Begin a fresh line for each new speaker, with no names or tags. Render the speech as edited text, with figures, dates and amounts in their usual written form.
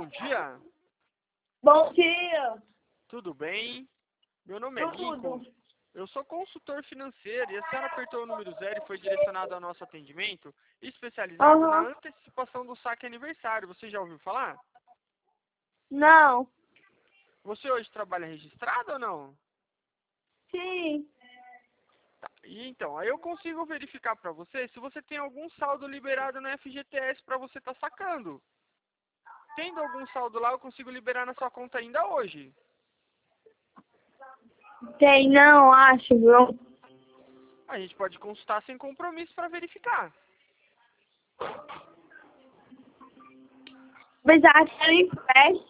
bom dia.
Bom dia.
Tudo bem? Meu nome é Lincoln.
Tudo.
Eu sou consultor financeiro e a senhora apertou o número 0 e foi direcionado ao nosso atendimento especializado na
Aham.
antecipação do saque aniversário. Você já ouviu falar?
Não.
Você hoje trabalha registrado ou não?
Sim.
Tá. E então, aí eu consigo verificar para você se você tem algum saldo liberado no FGTS para você estar sacando. Tendo algum saldo lá, eu consigo liberar na sua conta ainda hoje.
Tem não, acho, viu?
A gente pode consultar sem compromisso para verificar.
Mas acho que ele empresta.